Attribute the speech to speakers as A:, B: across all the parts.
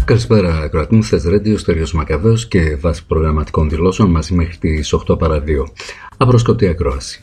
A: Καλησπέρα, ακροατή μου. Θες Radio, Στέλιος Μακαβαίος και βάση προγραμματικών δηλώσεων μαζί μέχρι τις 8 παρά 2. Απροσκοπτή ακρόαση.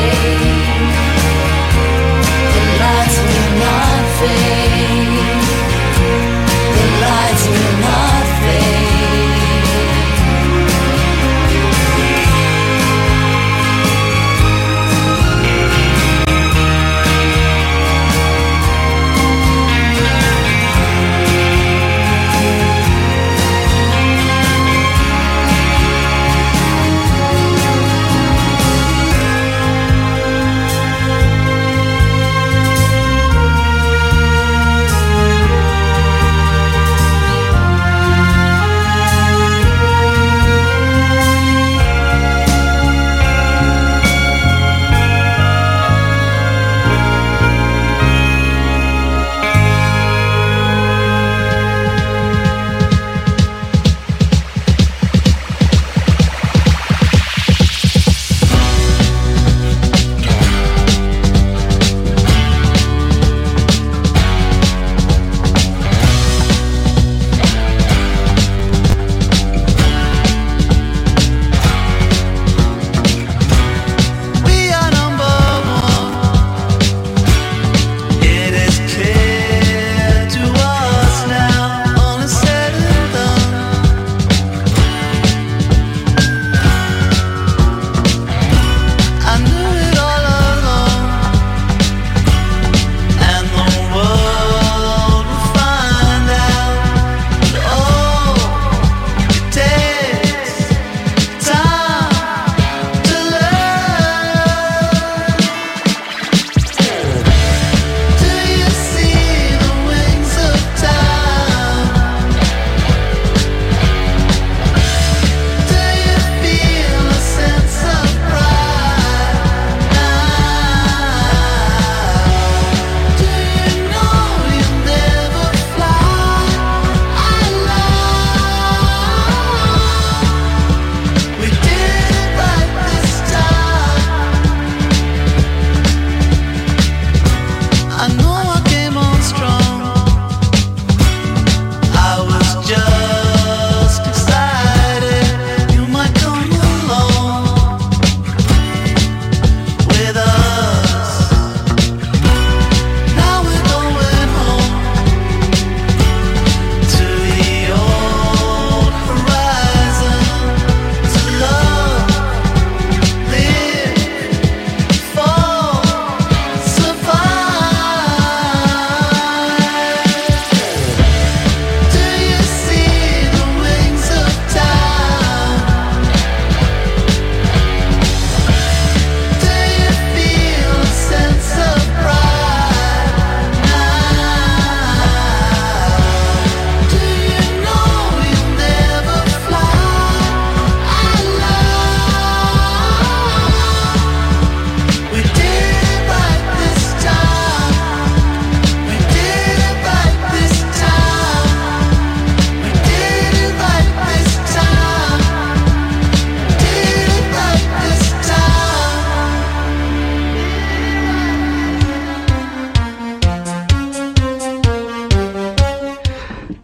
B: Fade.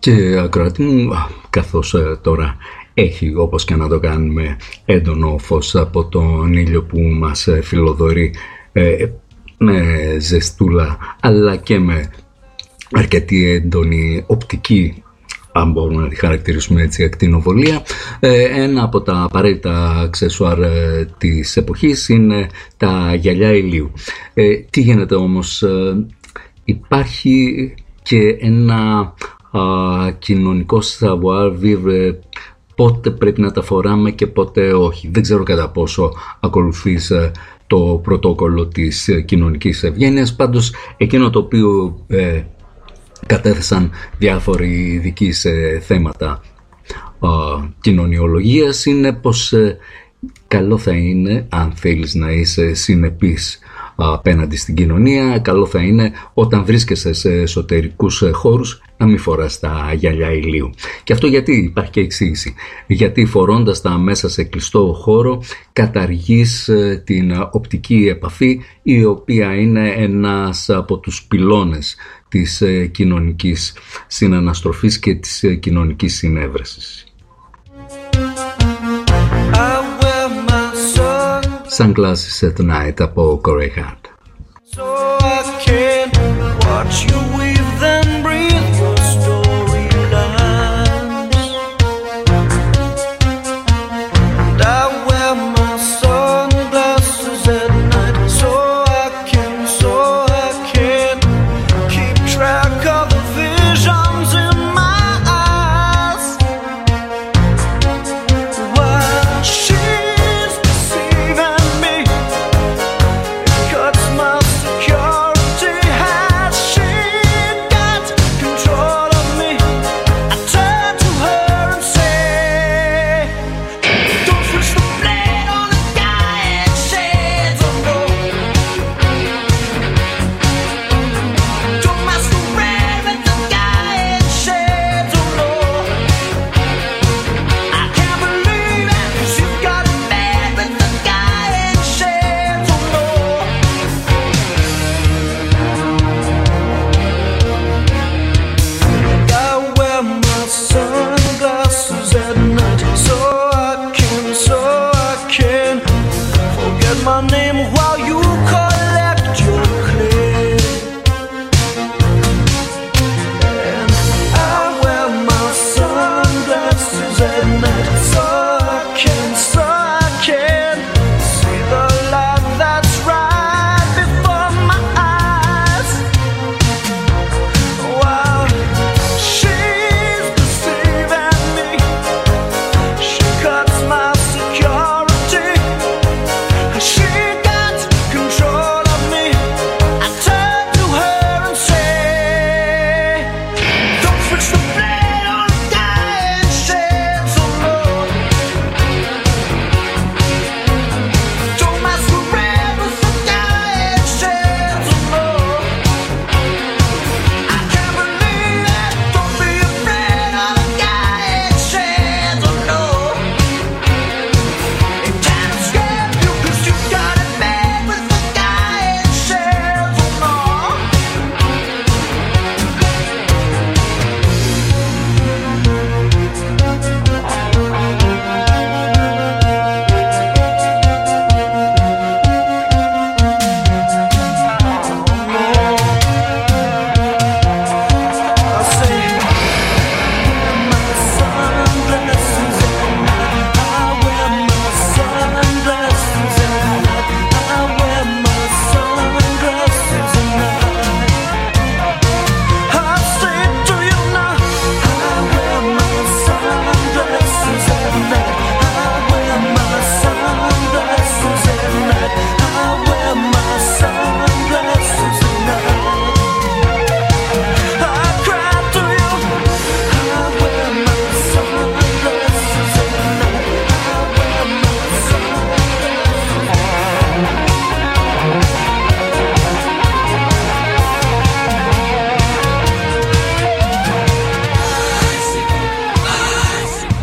A: Και ακροατή μου, καθώς τώρα έχει, όπως και να το κάνουμε, έντονο φως από τον ήλιο που μας φιλοδορεί, με ζεστούλα αλλά και με αρκετή έντονη οπτική, αν μπορούμε να τη χαρακτηρίσουμε έτσι, ακτινοβολία, ένα από τα απαραίτητα αξεσουάρ της εποχής είναι τα γυαλιά ηλίου. Τι γίνεται όμως? Υπάρχει και ένα κοινωνικό savoir vivre, πότε πρέπει να τα φοράμε και πότε όχι. Δεν ξέρω κατά πόσο ακολουθείς το πρωτόκολλο της κοινωνικής ευγένειας, πάντως εκείνο το οποίο κατέθεσαν διάφοροι ειδικοί σε θέματα κοινωνιολογίας είναι πως καλό θα είναι, αν θέλεις να είσαι συνεπής απέναντι στην κοινωνία, καλό θα είναι όταν βρίσκεσαι σε εσωτερικούς χώρους να μην φοράς τα γυαλιά ηλίου. Και αυτό γιατί? Υπάρχει και εξήγηση. Γιατί φορώντας τα μέσα σε κλειστό χώρο καταργείς την οπτική επαφή, η οποία είναι ένας από τους πυλώνες της κοινωνικής συναναστροφής και της κοινωνικής συνέβρεσης. Sunglasses at Night από Corey Hart.
B: So I can watch you weave then breathe your storylines. And I wear my sunglasses at night so I can keep track of the visions in my eyes. While she's deceiving me, it cuts my security. Has she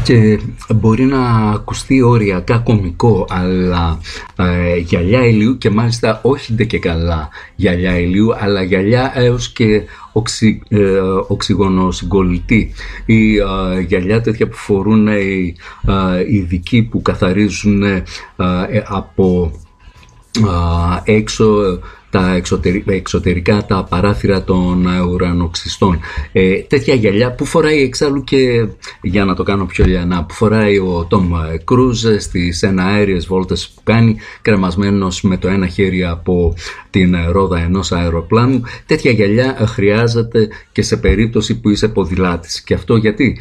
A: και μπορεί να ακουστεί οριακά κωμικό, αλλά γυαλιά ηλίου, και μάλιστα όχι ντε και καλά γυαλιά ηλίου, αλλά γυαλιά έως και οξυγονοσυγκολητή, ή γυαλιά τέτοια που φορούν οι ειδικοί που καθαρίζουν από έξω τα εξωτερικά τα παράθυρα των ουρανοξυστών. Τέτοια γυαλιά που φοράει εξάλλου, και για να το κάνω πιο λιανά, που φοράει ο Τόμ Κρούζ στις εναέριες βόλτες που κάνει, κρεμασμένος με το ένα χέρι από την ρόδα ενός αεροπλάνου. Τέτοια γυαλιά χρειάζεται και σε περίπτωση που είσαι ποδηλάτης. Και αυτό γιατί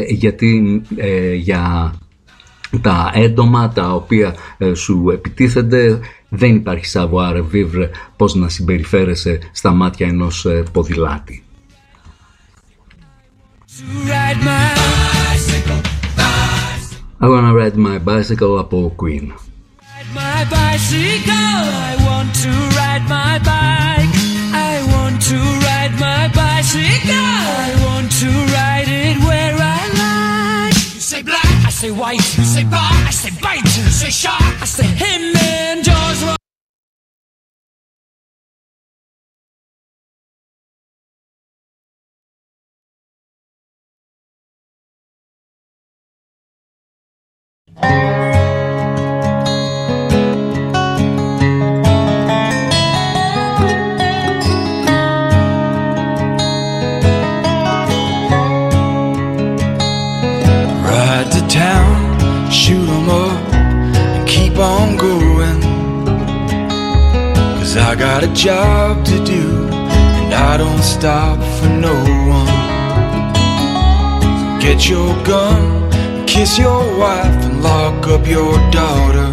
A: για τα έντομα τα οποία σου επιτίθενται δεν υπάρχει savoir vivre, πώς να συμπεριφέρεσαι στα μάτια ενός ποδηλάτη. I wanna ride my bicycle από Queen.
B: My bicycle, I want to ride my bike. I want to ride my bicycle. I want to ride it where I like. You say black, I say white. You say bar, I say bite. You say shark, I say him and Jaws. Ride to town, shoot 'em up, and keep on going. 'Cause I got a job to do, and I don't stop for no one. So get your gun, kiss your wife, and lock up your daughter.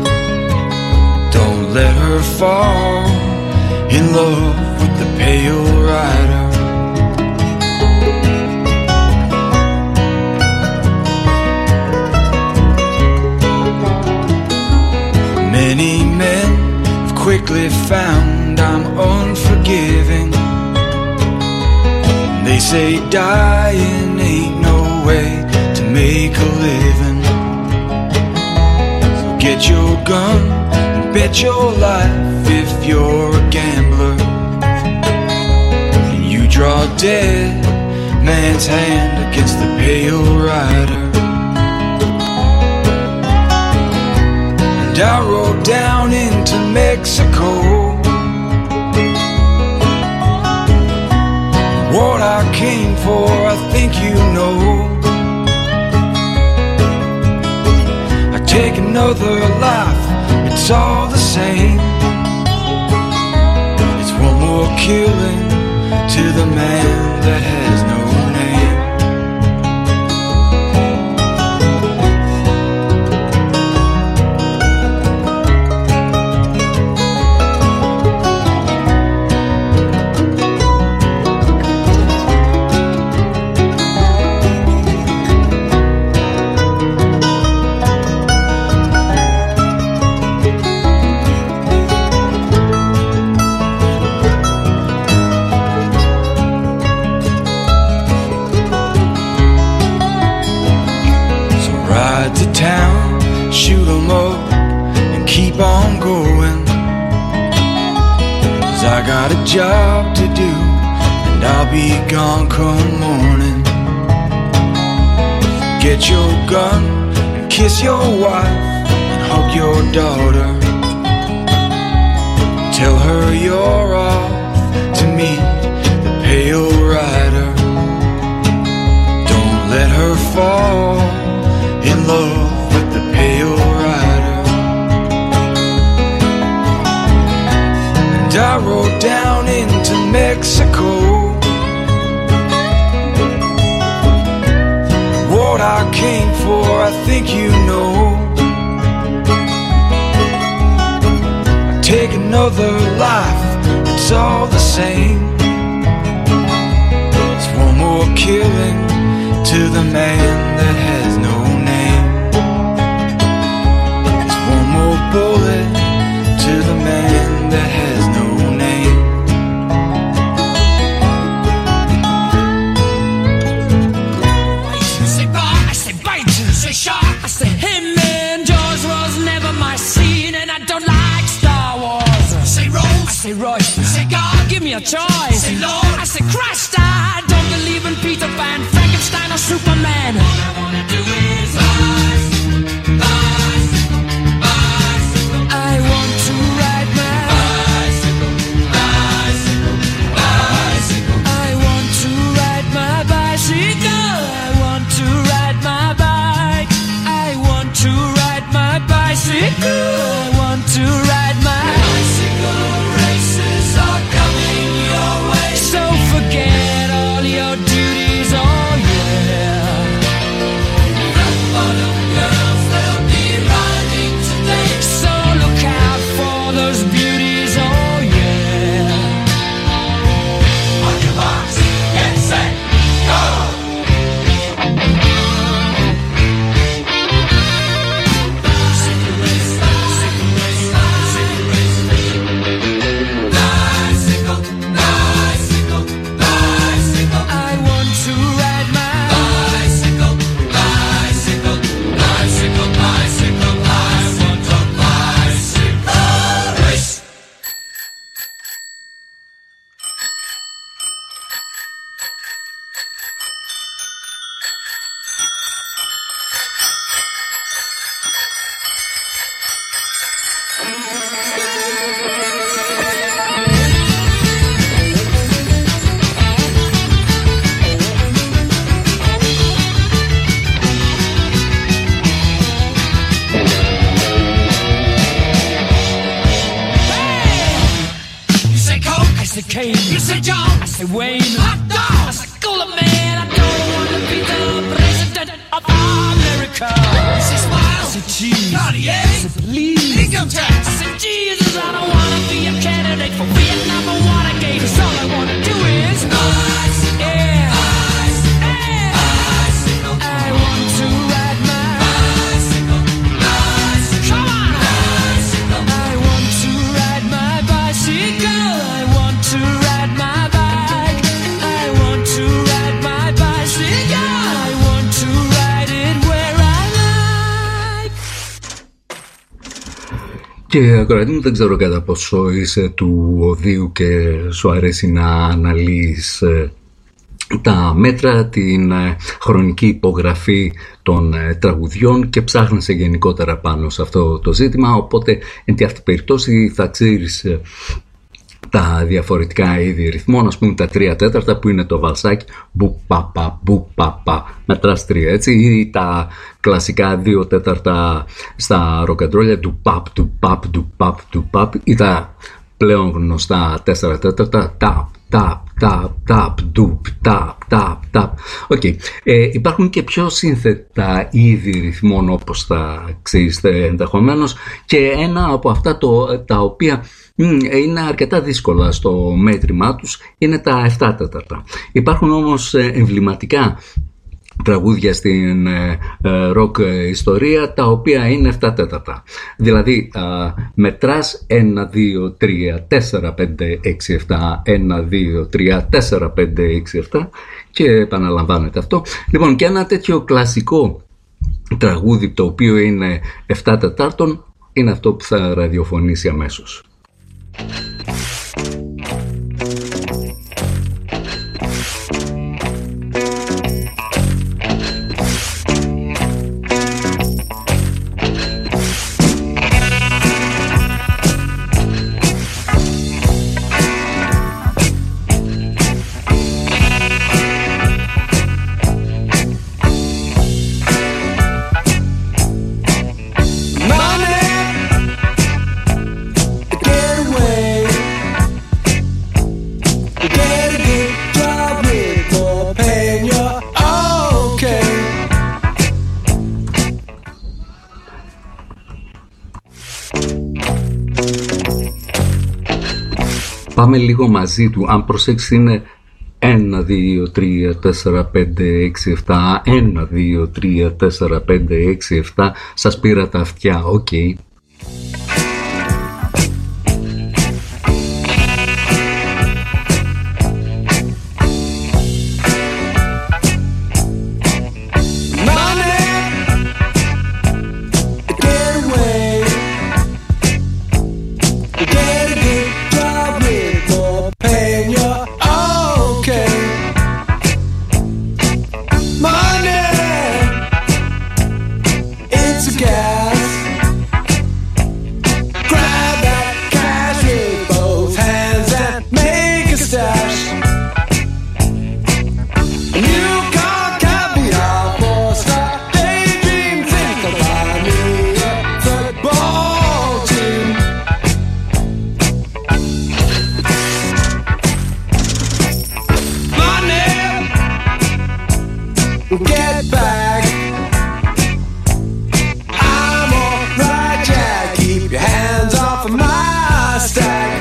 B: Don't let her fall in love with the pale rider. Many men have quickly found I'm unforgiving. They say dying ain't no way to make a living. So get your gun and bet your life if you're a gambler. And you draw dead man's hand against the pale rider. And I rode down into Mexico. What I came for, I think you know. I take another life, it's all the same. It's one more killing to the man that has no name. Shoot 'em up and keep on going. 'Cause I got a job to do, and I'll be gone come morning. Get your gun and kiss your wife and hug your daughter. Tell her you're off to meet the pale rider. Don't let her fall in love with the pale rider. And I rode down into Mexico. What I came for, I think you know. I take another life, it's all the same. It's one more killing to the man that has no name. It's one more bullet to the man that has no name. You say bar, I say bite. me a choice. Say, Lord. I said, Christ, I don't believe in Peter Pan, Frankenstein or Superman. All I wanna do is rise, rise, bicycle. I want to ride my bicycle, bicycle, bicycle. I want to ride my bicycle. I want to ride my bike. I want to ride my bicycle. I want to ride my bicycle. Races are coming your way, so forget all your duties. Oh yeah. Rock bottom girls, they'll be riding today, so look out for those beauties. Oh yeah. On your marks, get set, go. Bicycle race, bicycle race, bicycle race. Bicycle, bicycle, bicycle. I want to ride my bicycle, bicycle, bicycle, bicycle. I want a bicycle race. You say Coke, I say Kane. You say John, I say Wayne. Hot dog, I say Cooler Man. I don't want to be the president of America. I say Smile, I say Cheese, Cartier, I say Please, Income Tax. I say Jesus, I don't want to be a candidate for Vietnam or Watergate. 'Cause all I want to do is bicycle, yeah, bicycle, bicycle. I want to ride my bicycle, bicycle. Come on, bicycle. I want to ride my bicycle. I want to ride my bike. I want to ride my bicycle. I want to ride it where I like.
A: Και ακροατή μου, δεν ξέρω κατά πόσο είσαι του οδείου και σου αρέσει να αναλύεις τα μέτρα, την χρονική υπογραφή των τραγουδιών και ψάχνεσαι γενικότερα πάνω σε αυτό το ζήτημα, οπότε εν τη αυτή περιπτώσει θα ξέρεις τα διαφορετικά είδη ρυθμών, ας πούμε τα 3/4 που είναι το βαλσάκι, μπου παπα, μπου παπα, μετράς 3, έτσι, ή τα κλασικά 2/4 στα ροκαντρόλια, του παπ, του παπ, του παπ, του παπ, ή τα πλέον γνωστά 4/4, ταπ, ταπ, ταπ, ταπ, ντουπ, ταπ, ταπ, ταπ. Οκ. Υπάρχουν και πιο σύνθετα είδη ρυθμών, όπως θα ξέρετε ενδεχομένως, και ένα από αυτά τα οποία είναι αρκετά δύσκολα στο μέτρημά τους είναι τα 7/4. Υπάρχουν όμως εμβληματικά τραγούδια στην ροκ ιστορία τα οποία είναι 7/4. Δηλαδή μετράς 1, 2, 3, 4, 5, 6, 7, 1, 2, 3, 4, 5, 6, 7 και επαναλαμβάνεται αυτό. Λοιπόν, και ένα τέτοιο κλασικό τραγούδι το οποίο είναι 7/4 είναι αυτό που θα ραδιοφωνήσει αμέσως. Πάμε λίγο μαζί του. Αν προσέξεις είναι 1, 2, 3, 4, 5, 6, 7. 1, 2, 3, 4, 5, 6, 7. Σας πήρα τα αυτιά. Οκ.
C: get back. I'm alright, Jack. Keep your hands off of my stack.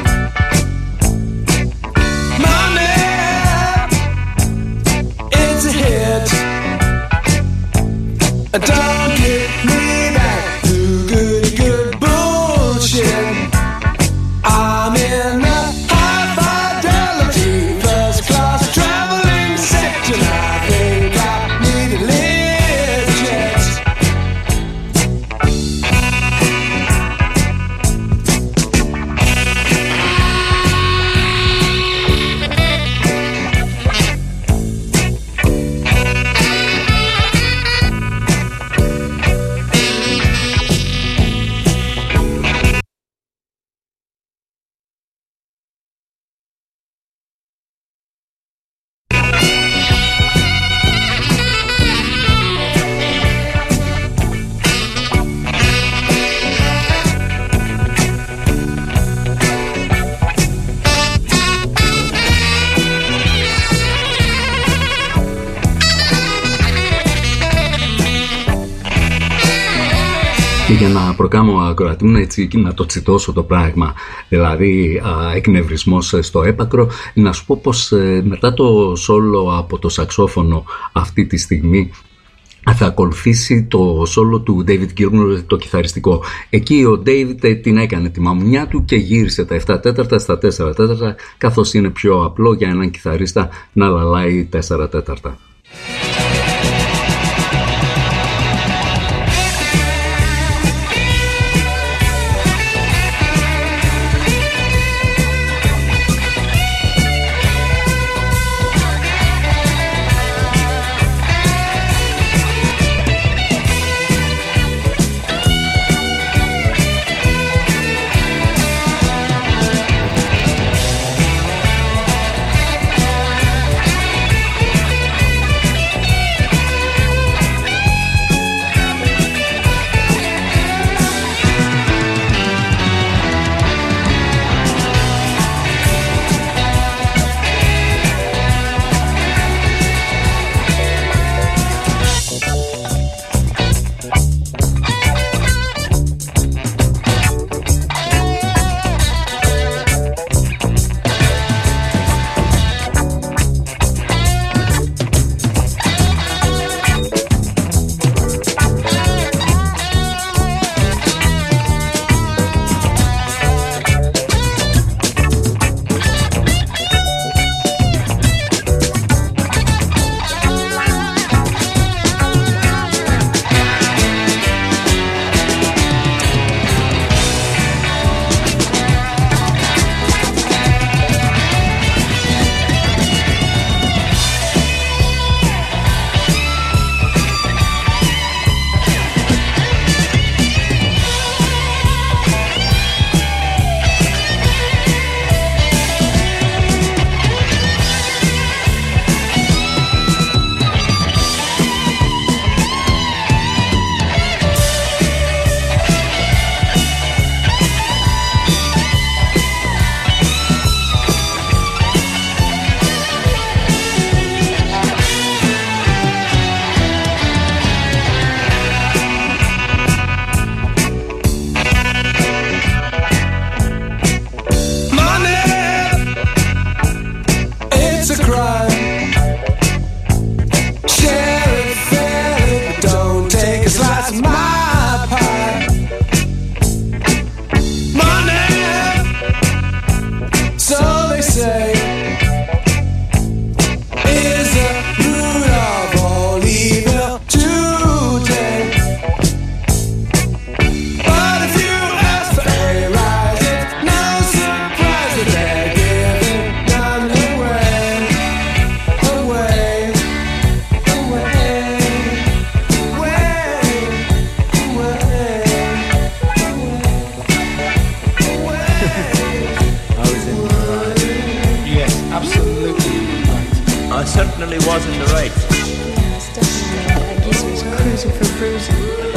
C: Money, it's a hit. Don't get me back to good bullshit. I'm in the high fidelity first class traveling section. I think I need a lift jet.
A: Και για να προκάμω ακροατή μου έτσι και να το τσιτώσω το πράγμα, δηλαδή εκνευρισμός στο έπακρο, να σου πω πως μετά το σόλο από το σαξόφωνο αυτή τη στιγμή θα ακολουθήσει το σόλο του David Gilmour, το κιθαριστικό. Εκεί ο David την έκανε τη μαμουνιά του και γύρισε τα 7 τέταρτα στα 4 τέταρτα, καθώς είναι πιο απλό για έναν κιθαρίστα να λαλάει 4 τέταρτα.
D: certainly was in the right.
E: Yes, definitely. I guess he was cruising for bruising.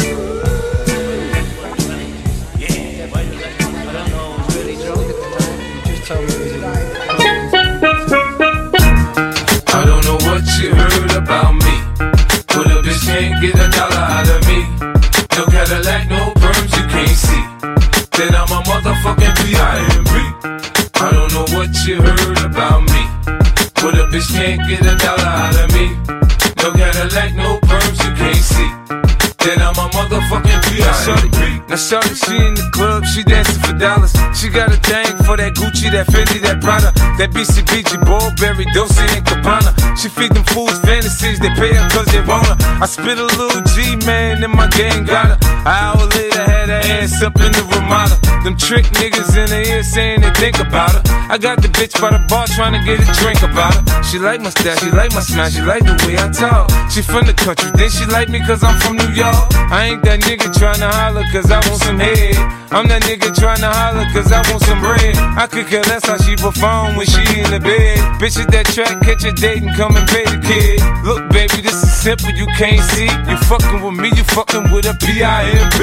D: Yeah, I don't know, I was really drunk at the time. You just told me it was
C: I don't know what you heard about me.
F: bitch can't get a dollar out of me. No Cadillac, no perms, you can't see. Then I'm a motherfucking P.I.M.P. Now shorty, she in the club, she dancing for dollars. She got a thing for that Gucci, that Fendi, that Prada, that BCBG, Burberry, Dolce and Gabbana. She feed them fools fantasies, they pay her cause they want her. I spit a little G, man, and my gang got her. An hour later, had her ass up in the Ramada. Them trick niggas in the ear saying they think about her. I got the bitch by the bar trying to get a drink about her. She like my style, she like my smile, she like the way I talk. She from the country, then she like me cause I'm from New York. I ain't that nigga tryna holler cause I want some head. I'm that nigga tryna holler cause I want some bread. I could care less how she perform when she in the bed. Bitch at that track, catch a date and come and pay the kid. Look baby, this is simple, you can't see. You fucking with me, you fucking with a P.I.M.P.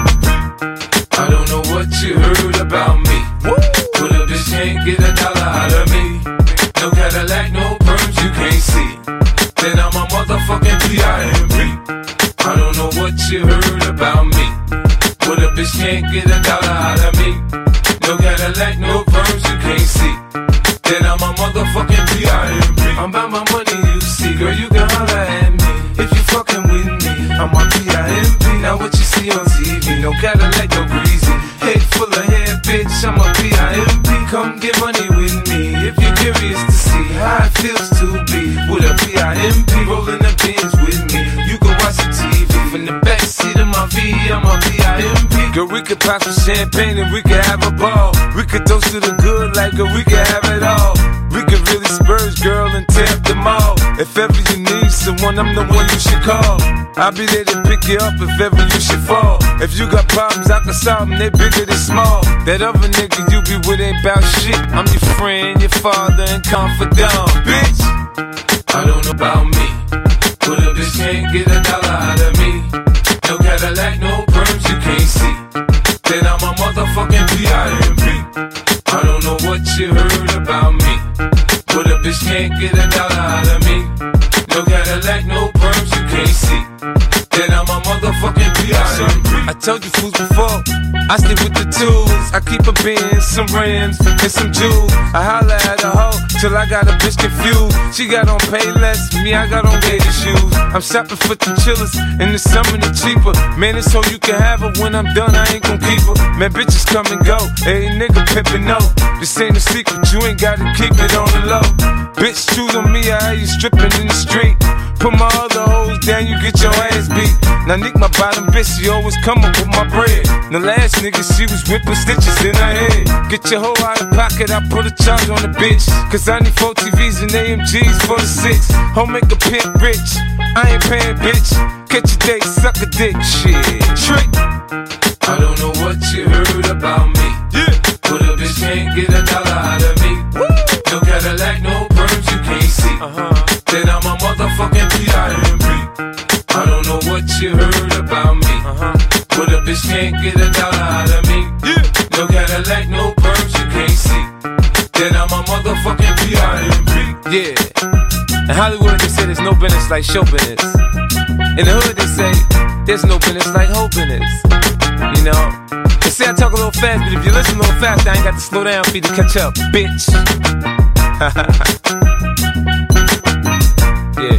F: I don't know what you heard about me. But a bitch can't get a dollar out of me. No Cadillac, no perms, you can't see. Then I'm a motherfucking P.I.M.P. I don't know what you heard about me, but a bitch can't get a dollar out of me. No Cadillac, no perms, you can't see. Then I'm a motherfucking P.I.M.P. I'm about my money, you see, girl, you can holler at me. If you fucking with me, I'm a P.I.M.P. Now what you see on TV, no Cadillac, no greasy. Head full of hair, bitch, I'm a P.I.M.P. Come get money with me, if you're curious to see how it feels to be with a P.I.M.P. Rolling the bins with me, you can watch the TV from the backseat of my V, I'm a P.I.M.P. Girl, we could pop some champagne and we could have a ball. We could toast to the good like girl, we could have it all. We could really spurge, girl, and tear up the mall. If ever you need someone, I'm the one you should call. I'll be there to pick you up if ever you should fall. If you got problems, I can solve them, they bigger than small. That other nigga you be with ain't bout shit. I'm your friend, your father, and confidant, bitch. I don't know about me, but a bitch can't get a dollar out of me. No Cadillac, no perms, you can't see. Then I'm a motherfucking P.I.M.P. I don't know what you heard about me, but a bitch can't get a dollar out of me. No Cadillac, no perms, you can't see. Then I'm a motherfucking P.I.M.P. I told you fools before, I stick with the tools. I keep a Benz, some rims, and some jewels. I holla at a hoe till I got a bitch confused. She got on Payless, me I got on gator shoes. I'm shopping for the chillers, in the summer the cheaper. Man, it's so you can have her, when I'm done I ain't gon' keep her. Man, bitches come and go, hey nigga pimpin' no. This ain't a secret, you ain't gotta keep it on the low. Bitch, choose on me, I hear you stripping in the street. Put my other hoes down, you get your ass beat. Now Nick, my bottom bitch, she always come up with my bread. The last nigga, she was whipping stitches in her head. Get your hoe out of pocket, I put a charge on the bitch. Cause I need 4 TVs and AMGs for the 6. Home make a pimp rich, I ain't paying bitch. Catch a date, suck a dick, shit. Trick. I don't know what you heard about me, yeah, but a bitch can't get a dollar out of me. Woo. No Cadillac, no perms, you can't see. Then I'm a motherfucking P.I.M.P. I don't know what you heard about me, but a bitch can't get a dollar out of me. Yeah. No Cadillac, no perms, you can't see. Then I'm a motherfucking P.I.M.P. Yeah. In Hollywood they say there's no business like show business. In the hood they say there's no business like hoe business. You know, they say I talk a little fast, but if you listen a little fast, I ain't got to slow down for you to catch up, bitch. Yeah.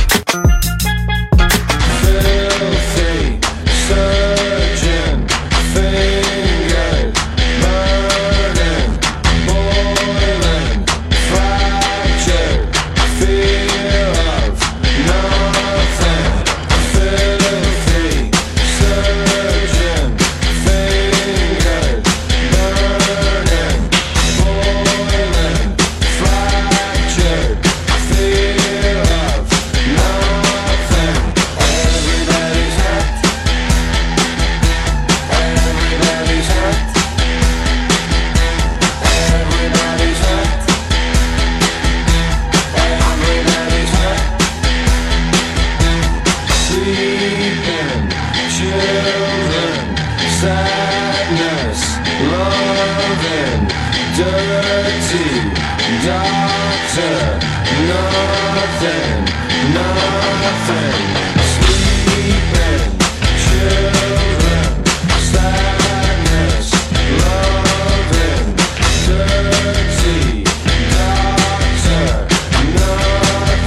C: Filthy, surgeon, fingered, burning, boiling, fractured, fear of nothing. Filthy, surgeon, fingered, burning, boiling, fractured, fear of nothing. Everybody's hurt. Everybody's hurt. Everybody's hurt. Everybody's hurt. Sleeping children, sadness, loving, dirty doctor, nothing, nothing. Sleeping children, sadness, loving, dirty doctor, nothing.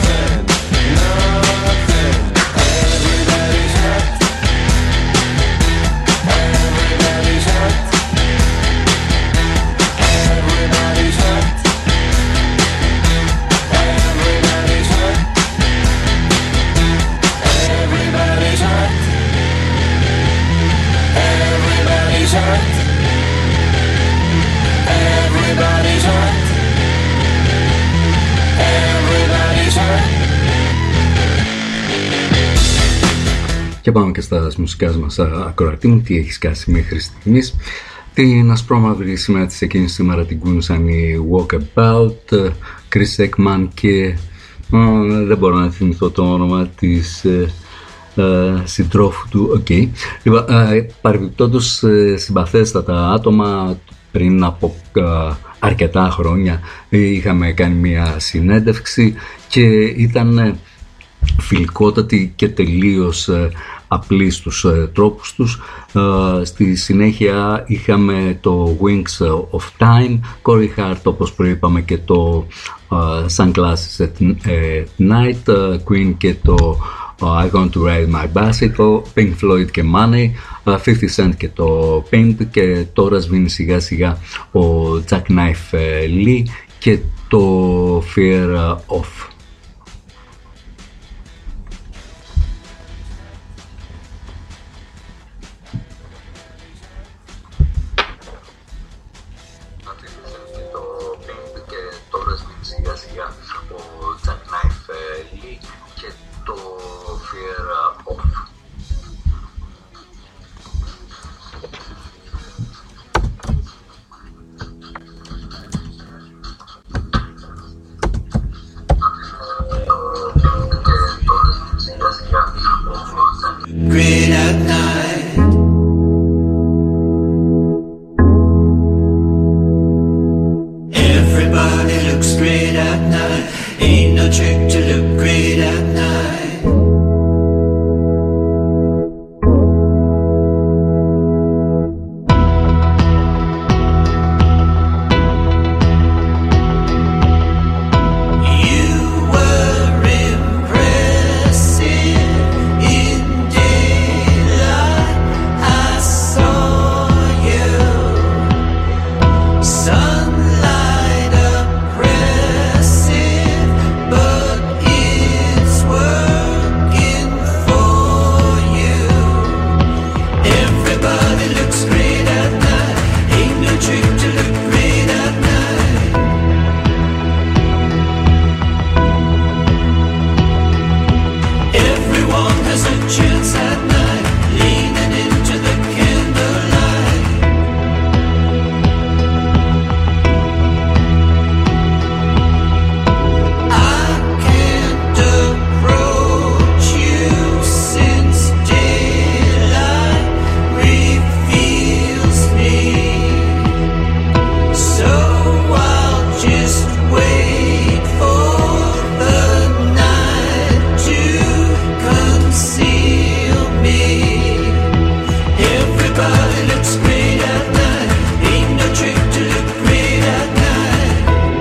A: Και πάμε και στα μουσικά μας ακροατή μου. Τι έχει σκάσει μέχρι στιγμής? Την ασπρόμαυρη σημαία της εκείνης σήμερα την κούνησαν οι Walkabout, Chris Ekman και δεν μπορώ να θυμηθώ το όνομα της συντρόφου του. Okay. Παρεμπιπτόντως, συμπαθέστατα άτομα. Πριν από αρκετά χρόνια είχαμε κάνει μια συνέντευξη και ήταν φιλικότατη και τελείως απλή στους τρόπους τους. Στη συνέχεια είχαμε το Wings of Time, Corey Hart, όπως προείπαμε, και το Sunglasses at Night, Queen και το I Want to Ride My Bicycle, Pink Floyd και Money, 50 Cent και το Pimp, και τώρα σβήνει σιγά σιγά ο Jackknife Lee και το Fear Of.
B: Great at night. Everybody looks great at night. Ain't no trick to look great at night. You were impressive in daylight. I saw you. Sunlight oppressive, but it's working for you. Everybody looks great at night. Ain't no trick to look great at night. Everyone has a chance at night, leaning into the candlelight. I can't approach you since daylight reveals me. So I'll just wait for the night to conceal me. Everybody looks great at night. Ain't no trick to look great at night.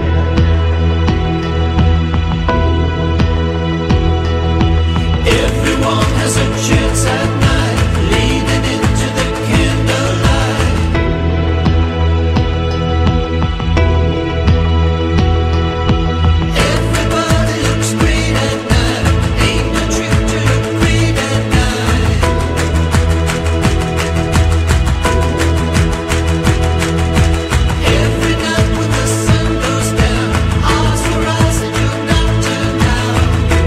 B: Everyone has a chance at night, leaning into the candlelight. Everybody looks great at night. Ain't no trick to look great at night. Every night when the sun goes down, eyes will rise and you'll not turn down.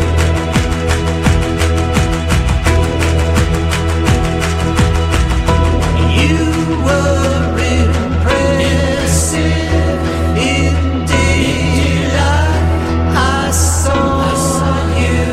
B: You were impressive in daylight. I saw you.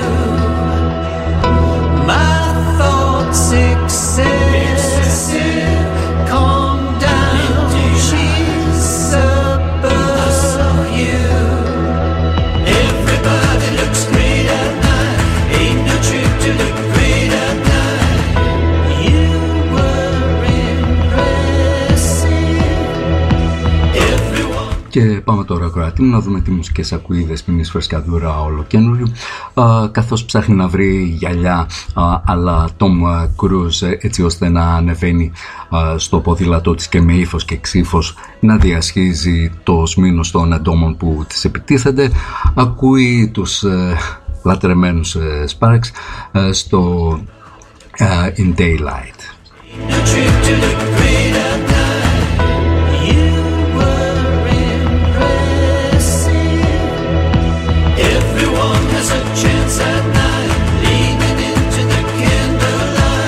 B: My thoughts excessive. Calm down. She's above you. Everybody looks great at night. Ain't no trick to look great at night. You were impressive. Everyone.
A: Και πάμε τώρα, ακροατή μου, να δούμε τι μουσικές ακούει η Δεσποινής Φρεσκαδούρα ολοκένουργιου, καθώς ψάχνει να βρει γυαλιά αλλά Tom Cruise, έτσι ώστε να ανεβαίνει στο ποδήλατό της και με ύφος και ξύφος να διασχίζει το σμήνος των εντόμων που της επιτίθενται. Ακούει τους λατρεμένους Sparks στο In Daylight.
B: No trick to look great at night. You were impressive. Everyone has a chance at night, leaning into the candlelight.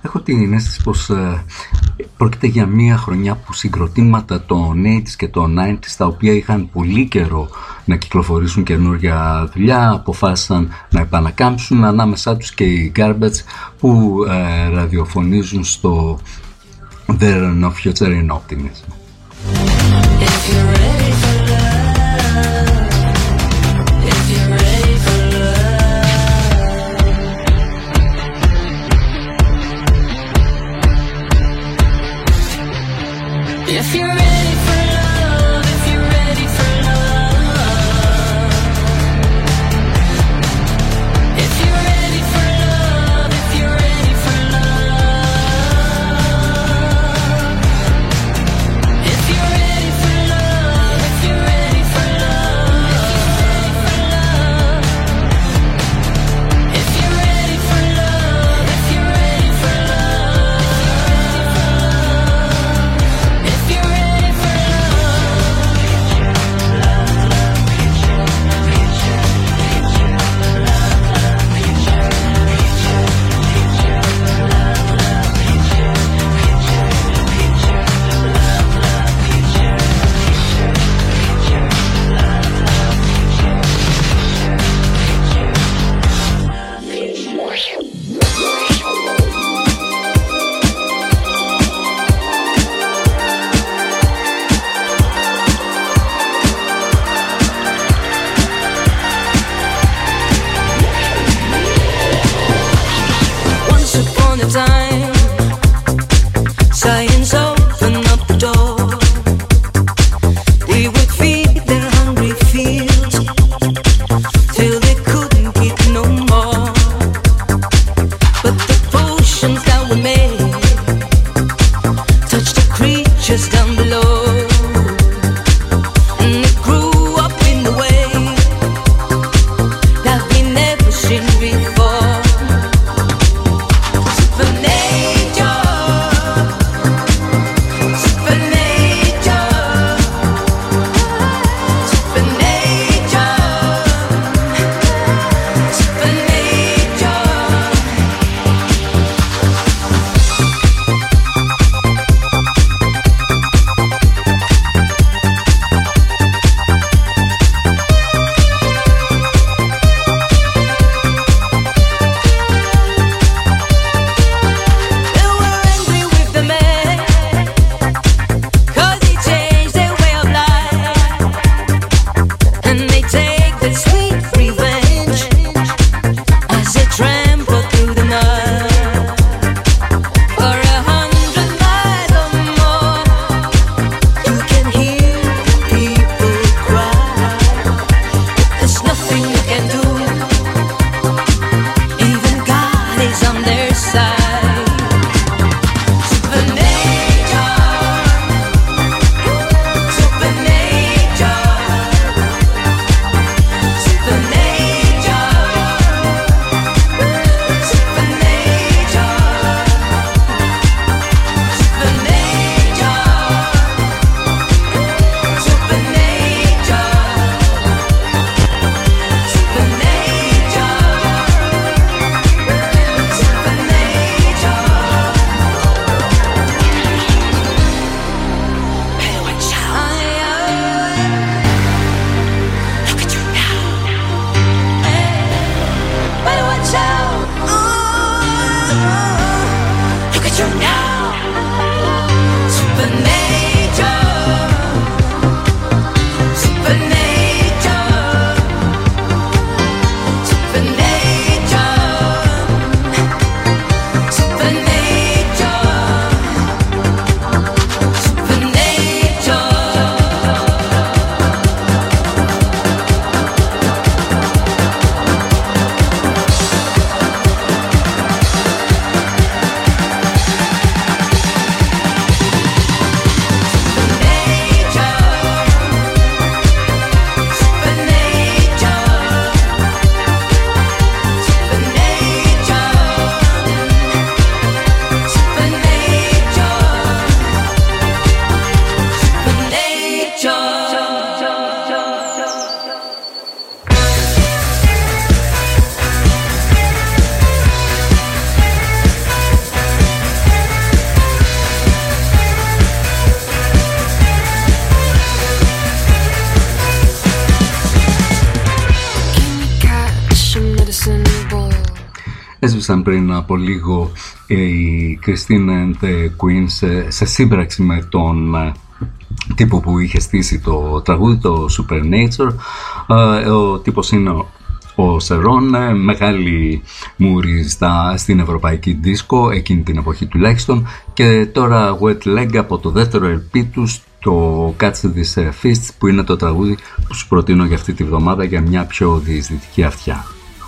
A: έχω την αίσθηση πως πρόκειται για μια χρονιά που συγκροτήματα των 80s και των 90s, τα οποία είχαν πολύ καιρό να κυκλοφορήσουν καινούργια δουλειά, αποφάσισαν να επανακάμψουν, ανάμεσά τους και οι Garbage που ραδιοφωνίζουν στο There No Future in Optimism.
B: If you're ready for love, if you're ready for love, if you're ready for love, if you're ready for love, if you're ready for love,
A: μίλησαν πριν από λίγο η Christine and the Queens σε σύμπραξη με τον τύπο που είχε στήσει το τραγούδι, το Supernature. Ο τύπος είναι ο Σερών, μεγάλη μούρη στην ευρωπαϊκή δίσκο, εκείνη την εποχή τουλάχιστον, και τώρα Wet Leg από το δεύτερο LP τους, το Catch This Fists, που είναι το τραγούδι που σου προτείνω για αυτή τη βδομάδα για μια πιο διεισδυτική αυτιά.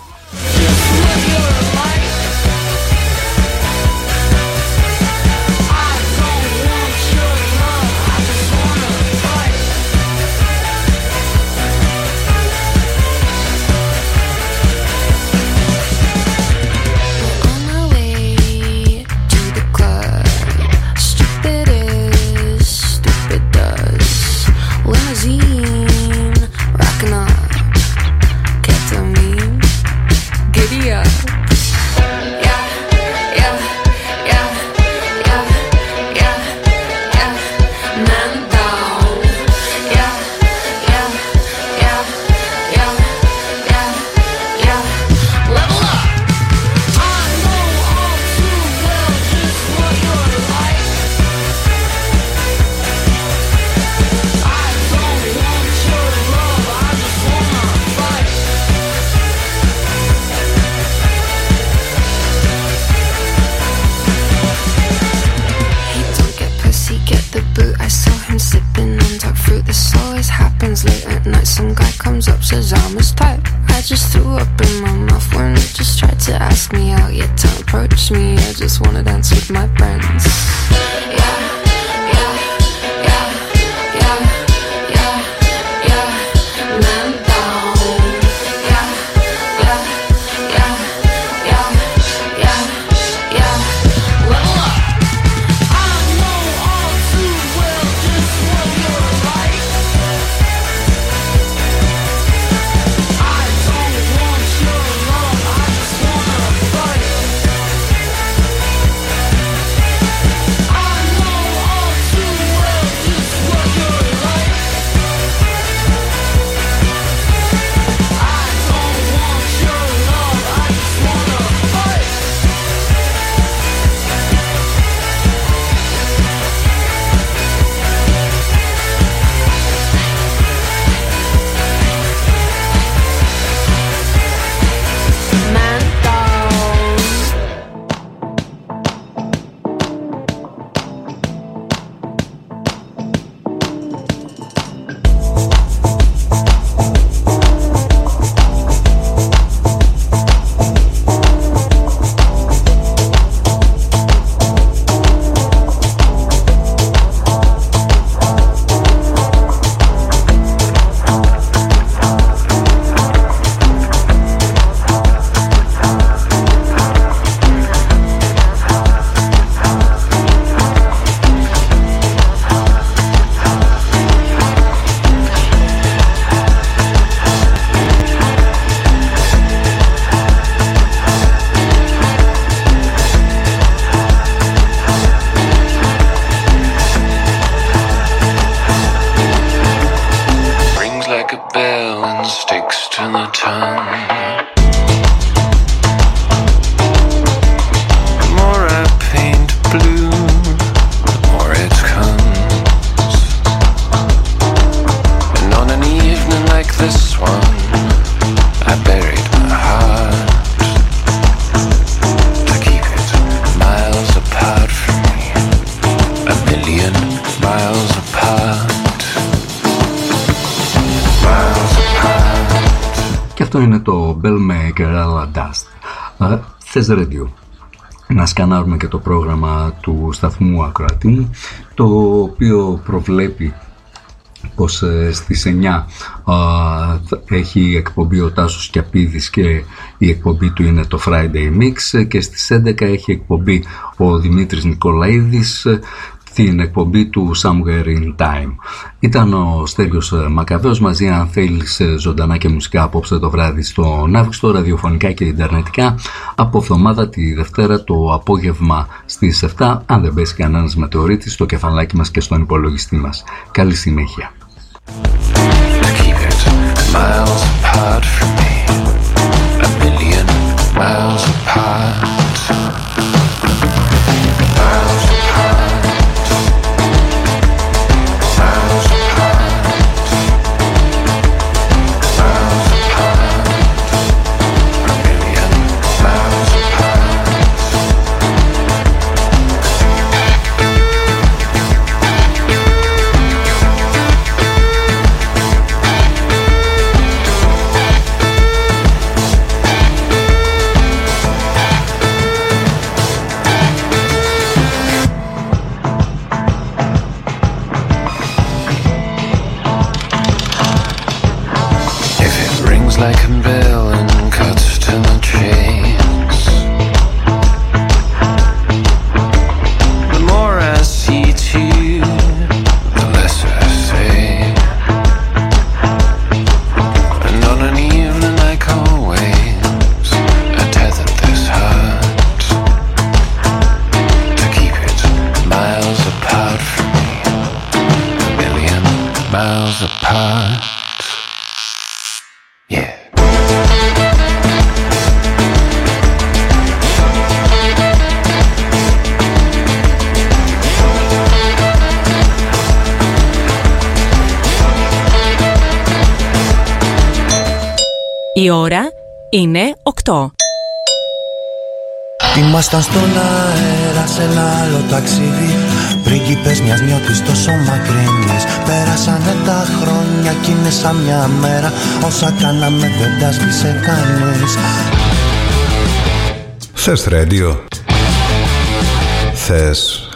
A: Αυτό είναι το Bell Kerala Dust. Θες Radio. Να σκανάρουμε και το πρόγραμμα του σταθμού ακροατή μου, το οποίο προβλέπει πως στις 9 έχει εκπομπή ο Τάσος Κιαπίδης και η εκπομπή του είναι το Friday Mix, και στις 11 έχει εκπομπή ο Δημήτρης Νικολαίδης, την εκπομπή του Somewhere in Time. Ήταν ο Στέλιος Μακαβέος μαζί, αν θέλεις, ζωντανά και μουσικά απόψε το βράδυ στον Αύγουστο, ραδιοφωνικά και ιντερνετικά, από εβδομάδα τη Δευτέρα το απόγευμα στις 7, αν δεν πέσει κανένας μετεωρίτης στο κεφαλάκι μας και στον υπολογιστή μας. Καλή συνέχεια.
G: Miles apart from me, a million miles apart. Η ώρα είναι 8.
H: Ήμασταν στον αέρα σε ένα άλλο ταξίδι, πρίγκιπες μιας νιώτης τόσο μακρινής. Πέρασανε τα χρόνια κι είναι σαν μια μέρα, όσα κάναμε δεν τα σβήσε κανείς.
I: Θες ρέντιο? Θες